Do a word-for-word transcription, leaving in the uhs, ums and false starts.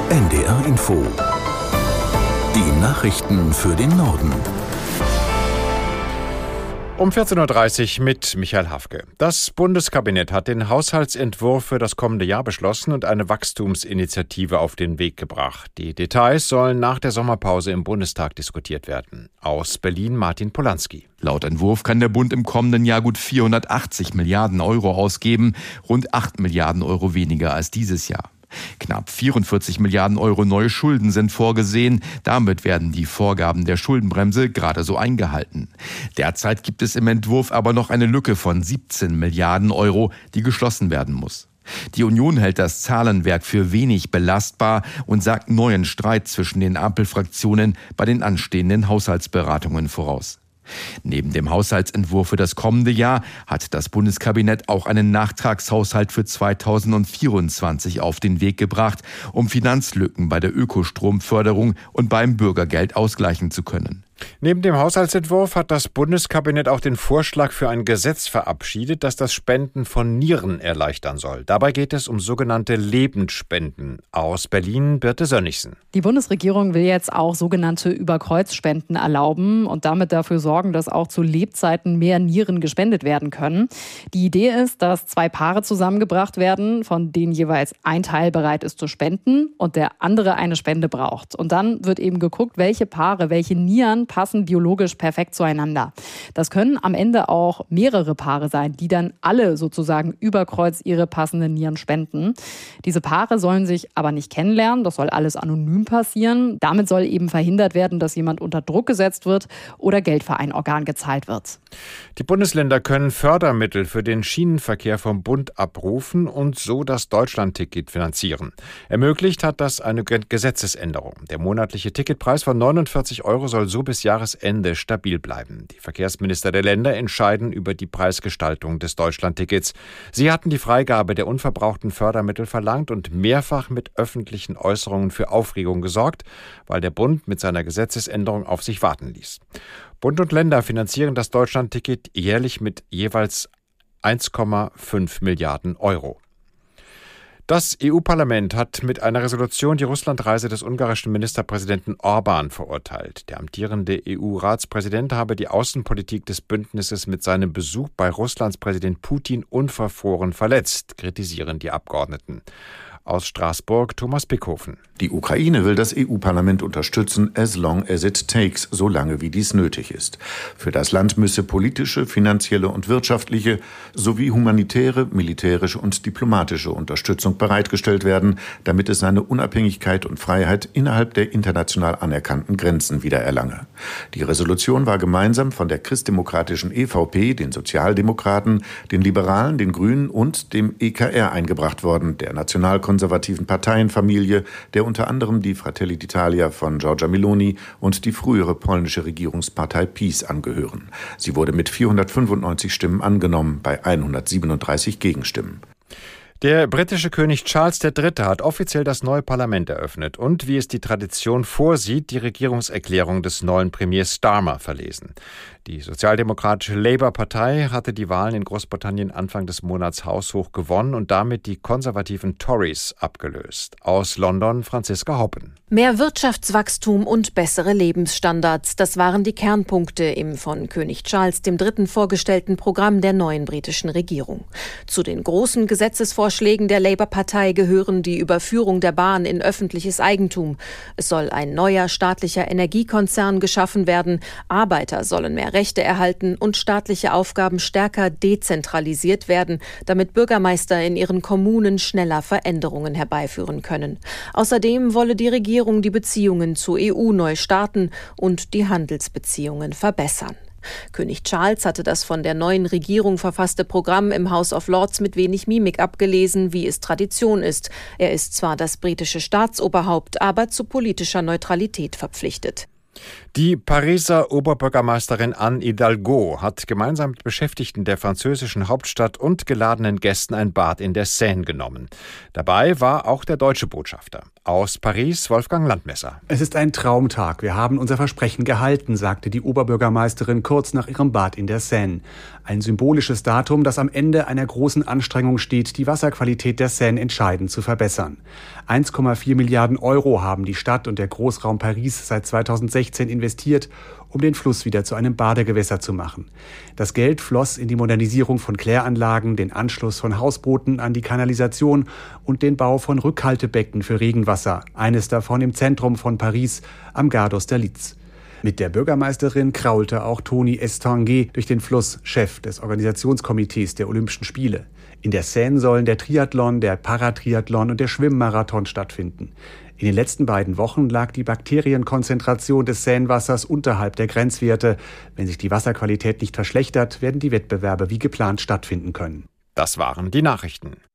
N D R Info. Die Nachrichten für den Norden. Um vierzehn Uhr dreißig mit Michael Hafke. Das Bundeskabinett hat den Haushaltsentwurf für das kommende Jahr beschlossen und eine Wachstumsinitiative auf den Weg gebracht. Die Details sollen nach der Sommerpause im Bundestag diskutiert werden. Aus Berlin Martin Polanski. Laut Entwurf kann der Bund im kommenden Jahr gut vierhundertachtzig Milliarden Euro ausgeben, rund acht Milliarden Euro weniger als dieses Jahr. Knapp vierundvierzig Milliarden Euro neue Schulden sind vorgesehen. Damit werden die Vorgaben der Schuldenbremse gerade so eingehalten. Derzeit gibt es im Entwurf aber noch eine Lücke von siebzehn Milliarden Euro, die geschlossen werden muss. Die Union hält das Zahlenwerk für wenig belastbar und sagt neuen Streit zwischen den Ampelfraktionen bei den anstehenden Haushaltsberatungen voraus. Neben dem Haushaltsentwurf für das kommende Jahr hat das Bundeskabinett auch einen Nachtragshaushalt für zweitausendvierundzwanzig auf den Weg gebracht, um Finanzlücken bei der Ökostromförderung und beim Bürgergeld ausgleichen zu können. Neben dem Haushaltsentwurf hat das Bundeskabinett auch den Vorschlag für ein Gesetz verabschiedet, das das Spenden von Nieren erleichtern soll. Dabei geht es um sogenannte Lebendspenden. Aus Berlin Birte Sönnigsen. Die Bundesregierung will jetzt auch sogenannte Überkreuzspenden erlauben und damit dafür sorgen, dass auch zu Lebzeiten mehr Nieren gespendet werden können. Die Idee ist, dass zwei Paare zusammengebracht werden, von denen jeweils ein Teil bereit ist zu spenden und der andere eine Spende braucht. Und dann wird eben geguckt, welche Paare, welche Nieren passen biologisch perfekt zueinander. Das können am Ende auch mehrere Paare sein, die dann alle sozusagen über Kreuz ihre passenden Nieren spenden. Diese Paare sollen sich aber nicht kennenlernen, das soll alles anonym passieren. Damit soll eben verhindert werden, dass jemand unter Druck gesetzt wird oder Geld für ein Organ gezahlt wird. Die Bundesländer können Fördermittel für den Schienenverkehr vom Bund abrufen und so das Deutschlandticket finanzieren. Ermöglicht hat das eine Gesetzesänderung. Der monatliche Ticketpreis von neunundvierzig Euro soll so bis Jahresende stabil bleiben. Die Verkehrsminister der Länder entscheiden über die Preisgestaltung des Deutschlandtickets. Sie hatten die Freigabe der unverbrauchten Fördermittel verlangt und mehrfach mit öffentlichen Äußerungen für Aufregung gesorgt, weil der Bund mit seiner Gesetzesänderung auf sich warten ließ. Bund und Länder finanzieren das Deutschlandticket jährlich mit jeweils eins Komma fünf Milliarden Euro. Das E U-Parlament hat mit einer Resolution die Russlandreise des ungarischen Ministerpräsidenten Orbán verurteilt. Der amtierende E U-Ratspräsident habe die Außenpolitik des Bündnisses mit seinem Besuch bei Russlands Präsident Putin unverfroren verletzt, kritisieren die Abgeordneten. Aus Straßburg Thomas Pickhofen. Die Ukraine will das E U-Parlament unterstützen, as long as it takes, so lange wie dies nötig ist. Für das Land müsse politische, finanzielle und wirtschaftliche sowie humanitäre, militärische und diplomatische Unterstützung bereitgestellt werden, damit es seine Unabhängigkeit und Freiheit innerhalb der international anerkannten Grenzen wiedererlange. Die Resolution war gemeinsam von der christdemokratischen E V P, den Sozialdemokraten, den Liberalen, den Grünen und dem E K R eingebracht worden, der nationalkonservativen Parteienfamilie, der unter anderem die Fratelli d'Italia von Giorgia Meloni und die frühere polnische Regierungspartei PiS angehören. Sie wurde mit vierhundertfünfundneunzig Stimmen angenommen, bei hundertsiebenunddreißig Gegenstimmen. Der britische König Charles der Dritte hat offiziell das neue Parlament eröffnet und, wie es die Tradition vorsieht, die Regierungserklärung des neuen Premiers Starmer verlesen. Die sozialdemokratische Labour-Partei hatte die Wahlen in Großbritannien Anfang des Monats haushoch gewonnen und damit die konservativen Tories abgelöst. Aus London Franziska Hoppen. Mehr Wirtschaftswachstum und bessere Lebensstandards, das waren die Kernpunkte im von König Charles der Dritte vorgestellten Programm der neuen britischen Regierung. Zu den großen Gesetzesvorschlägen der Labour-Partei gehören die Überführung der Bahn in öffentliches Eigentum. Es soll ein neuer staatlicher Energiekonzern geschaffen werden, Arbeiter sollen mehr Rechte erhalten und staatliche Aufgaben stärker dezentralisiert werden, damit Bürgermeister in ihren Kommunen schneller Veränderungen herbeiführen können. Außerdem wolle die Regierung die Beziehungen zur E U neu starten und die Handelsbeziehungen verbessern. König Charles hatte das von der neuen Regierung verfasste Programm im House of Lords mit wenig Mimik abgelesen, wie es Tradition ist. Er ist zwar das britische Staatsoberhaupt, aber zu politischer Neutralität verpflichtet. Die Pariser Oberbürgermeisterin Anne Hidalgo hat gemeinsam mit Beschäftigten der französischen Hauptstadt und geladenen Gästen ein Bad in der Seine genommen. Dabei war auch der deutsche Botschafter. Aus Paris, Wolfgang Landmesser. Es ist ein Traumtag. Wir haben unser Versprechen gehalten, sagte die Oberbürgermeisterin kurz nach ihrem Bad in der Seine. Ein symbolisches Datum, das am Ende einer großen Anstrengung steht, die Wasserqualität der Seine entscheidend zu verbessern. eins Komma vier Milliarden Euro haben die Stadt und der Großraum Paris seit zweitausendsechzehn investiert, um den Fluss wieder zu einem Badegewässer zu machen. Das Geld floss in die Modernisierung von Kläranlagen, den Anschluss von Hausbooten an die Kanalisation und den Bau von Rückhaltebecken für Regenwasser, eines davon im Zentrum von Paris am Gare d'Austerlitz. Mit der Bürgermeisterin kraulte auch Tony Estanguet durch den Fluss, Chef des Organisationskomitees der Olympischen Spiele. In der Seine sollen der Triathlon, der Paratriathlon und der Schwimmmarathon stattfinden. In den letzten beiden Wochen lag die Bakterienkonzentration des Seinewassers unterhalb der Grenzwerte. Wenn sich die Wasserqualität nicht verschlechtert, werden die Wettbewerbe wie geplant stattfinden können. Das waren die Nachrichten.